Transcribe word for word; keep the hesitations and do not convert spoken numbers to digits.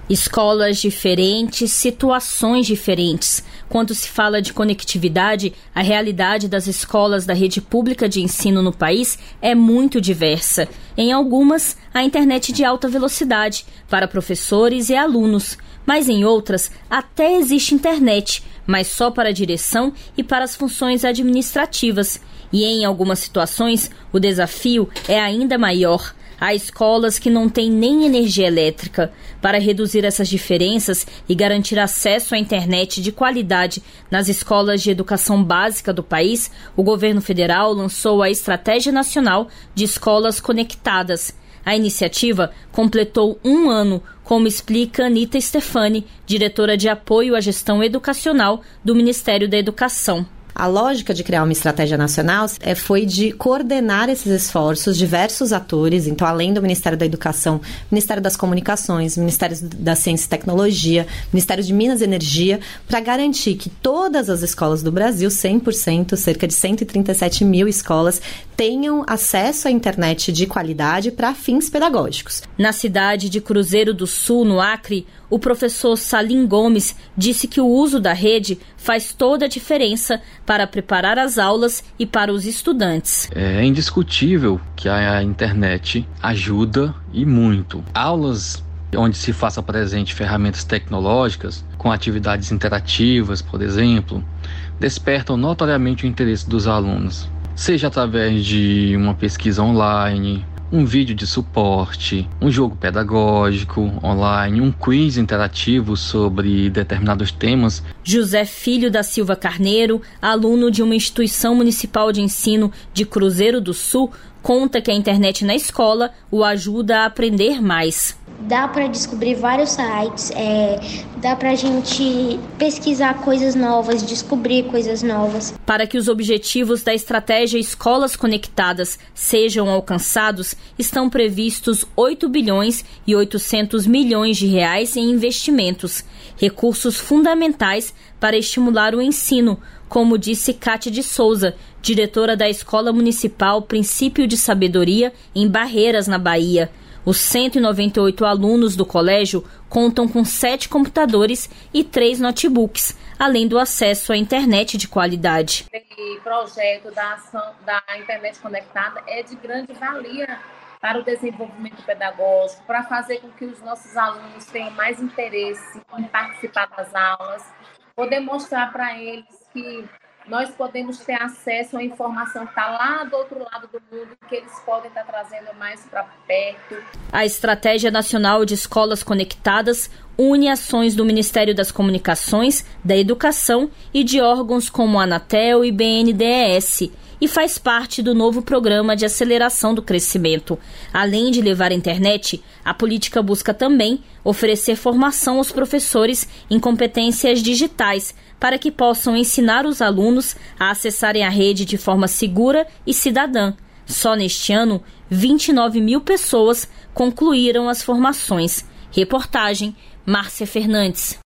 Escolas diferentes, situações diferentes. Quando se fala de conectividade, a realidade das escolas da rede pública de ensino no país é muito diversa. Em algumas, a internet de alta velocidade para professores e alunos, mas em outras até existe internet, mas só para a direção e para as funções administrativas. E em algumas situações, o desafio é ainda maior. Há escolas que não têm nem energia elétrica. Para reduzir essas diferenças e garantir acesso à internet de qualidade nas escolas de educação básica do país, o governo federal lançou a Estratégia Nacional de Escolas Conectadas. A iniciativa completou um ano, como explica Anita Stefani, diretora de apoio à gestão educacional do Ministério da Educação. A lógica de criar uma estratégia nacional é, foi de coordenar esses esforços, diversos atores, então além do Ministério da Educação, Ministério das Comunicações, Ministério da Ciência e Tecnologia, Ministério de Minas e Energia, para garantir que todas as escolas do Brasil, cem por cento, cerca de cento e trinta e sete mil escolas, tenham acesso à internet de qualidade para fins pedagógicos. Na cidade de Cruzeiro do Sul, no Acre, o professor Salim Gomes disse que o uso da rede faz toda a diferença para preparar as aulas e para os estudantes. É indiscutível que a internet ajuda e muito. Aulas onde se faça presente ferramentas tecnológicas, com atividades interativas, por exemplo, despertam notoriamente o interesse dos alunos, seja através de uma pesquisa online, um vídeo de suporte, um jogo pedagógico online, um quiz interativo sobre determinados temas. José Filho da Silva Carneiro, aluno de uma instituição municipal de ensino de Cruzeiro do Sul, conta que a internet na escola o ajuda a aprender mais. Dá para descobrir vários sites, é, dá para a gente pesquisar coisas novas, descobrir coisas novas. Para que os objetivos da estratégia Escolas Conectadas sejam alcançados, estão previstos oito bilhões e oitocentos milhões de reais em investimentos, recursos fundamentais para estimular o ensino, como disse Cátia de Souza, diretora da Escola Municipal Princípio de Sabedoria, em Barreiras, na Bahia. Os cento e noventa e oito alunos do colégio contam com sete computadores e três notebooks, além do acesso à internet de qualidade. Esse projeto da ação da internet conectada é de grande valia para o desenvolvimento pedagógico, para fazer com que os nossos alunos tenham mais interesse em participar das aulas, poder mostrar para eles que nós podemos ter acesso à informação que está lá do outro lado do mundo, que eles podem estar trazendo mais para perto. A Estratégia Nacional de Escolas Conectadas une ações do Ministério das Comunicações, da Educação e de órgãos como a Anatel e B N D E S, e faz parte do novo Programa de Aceleração do Crescimento. Além de levar a internet, a política busca também oferecer formação aos professores em competências digitais, para que possam ensinar os alunos a acessarem a rede de forma segura e cidadã. Só neste ano, vinte e nove mil pessoas concluíram as formações. Reportagem Márcia Fernandes.